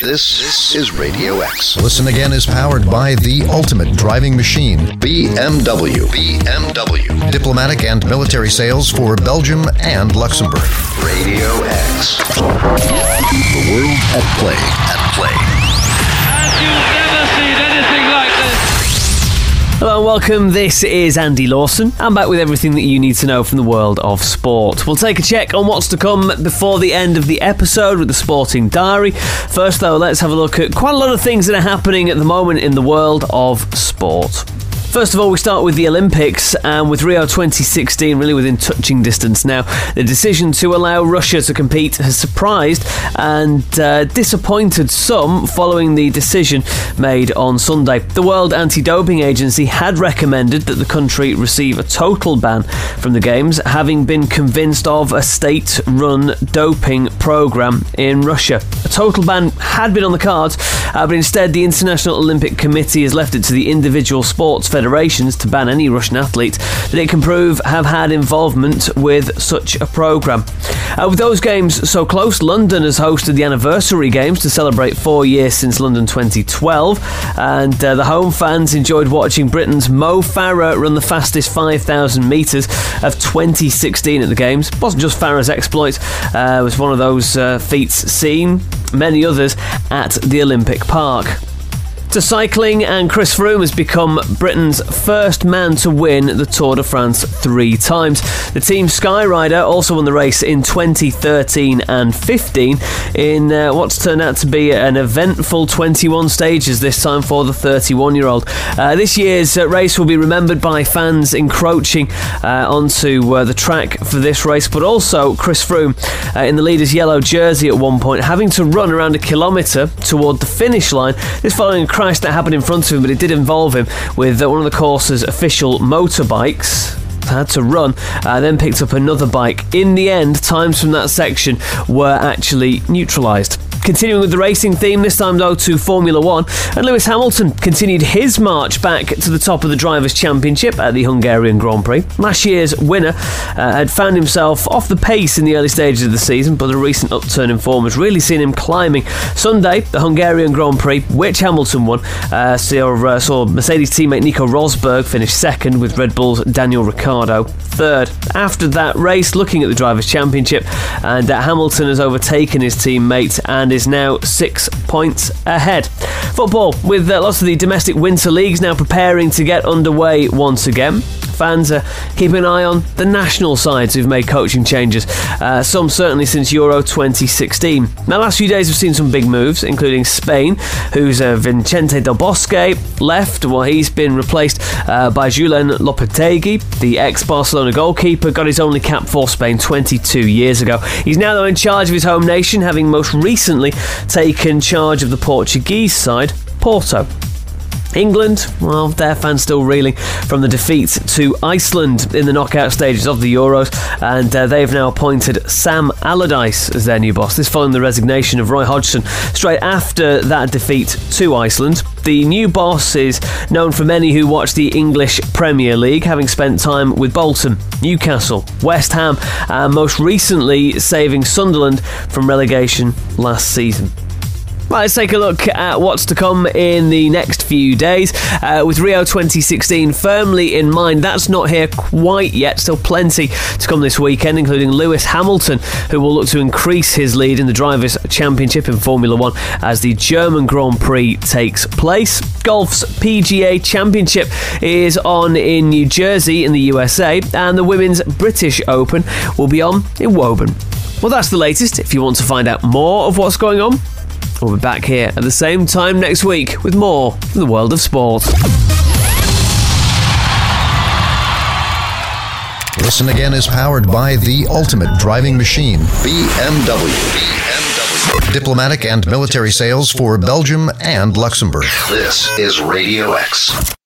This is Radio X. Listen Again is powered by the ultimate driving machine, BMW. Diplomatic and military sales for Belgium and Luxembourg. Radio X. The world at play. And you've never seen anything like this. Hello and welcome, this is Andy Lawson. I'm back with everything that you need to know from the world of sport. We'll take a check on what's to come before the end of the episode with the Sporting Diary. First though, let's have a look at quite a lot of things that are happening at the moment in the world of sport. First of all, we start with the Olympics, and with Rio 2016 really within touching distance now, the decision to allow Russia to compete has surprised and disappointed some following the decision made on Sunday. The World Anti-Doping Agency had recommended that the country receive a total ban from the Games, having been convinced of a state-run doping programme in Russia. A total ban had been on the cards, but instead the International Olympic Committee has left it to the individual sports federations to ban any Russian athlete that it can prove have had involvement with such a programme. With those games so close, London has hosted the anniversary games to celebrate 4 years since London 2012, and the home fans enjoyed watching Britain's Mo Farah run the fastest 5,000 metres of 2016 at the games. It wasn't just Farah's exploit, it was one of those feats seen many others at the Olympic Park. To cycling, and Chris Froome has become Britain's first man to win the Tour de France 3 times. The Team Sky Rider also won the race in 2013 and 15 in what's turned out to be an eventful 21 stages this time for the 31-year-old. This year's race will be remembered by fans encroaching onto the track for this race, but also Chris Froome in the leader's yellow jersey at one point, having to run around a kilometre toward the finish line. This following a crash that happened in front of him, but it did involve him with one of the course's official motorbikes. Had to run, then picked up another bike. In the end, times from that section were actually neutralised. Continuing with the racing theme, this time though to Formula 1, and Lewis Hamilton continued his march back to the top of the Drivers' Championship at the Hungarian Grand Prix. Last year's winner had found himself off the pace in the early stages of the season, but a recent upturn in form has really seen him climbing. Sunday, the Hungarian Grand Prix, which Hamilton won, saw Mercedes teammate Nico Rosberg finish second, with Red Bull's Daniel Ricciardo third. After that race, looking at the Drivers' Championship, and Hamilton has overtaken his teammate and is now 6 points ahead. Football, with lots of the domestic winter leagues now preparing to get underway once again. Fans are keeping an eye on the national sides who've made coaching changes, some certainly since Euro 2016. Now, the last few days have seen some big moves, including Spain, whose Vicente Del Bosque left. Well, he's been replaced by Julen Lopetegui, the ex-Barcelona goalkeeper, got his only cap for Spain 22 years ago. He's now, though, in charge of his home nation, having most recently taken charge of the Portuguese side, Porto. England, well, their fans still reeling from the defeat to Iceland in the knockout stages of the Euros, and they've now appointed Sam Allardyce as their new boss. This following the resignation of Roy Hodgson straight after that defeat to Iceland. The new boss is known for many who watch the English Premier League, having spent time with Bolton, Newcastle, West Ham, and most recently saving Sunderland from relegation last season. Right, let's take a look at what's to come in the next few days. With Rio 2016 firmly in mind, that's not here quite yet. Still plenty to come this weekend, including Lewis Hamilton, who will look to increase his lead in the Drivers' Championship in Formula 1 as the German Grand Prix takes place. Golf's PGA Championship is on in New Jersey in the USA, and the Women's British Open will be on in Woburn. Well, that's the latest. If you want to find out more of what's going on, we'll be back here at the same time next week with more from the world of sport. Listen Again is powered by the ultimate driving machine, BMW. Diplomatic and military sales for Belgium and Luxembourg. This is Radio X.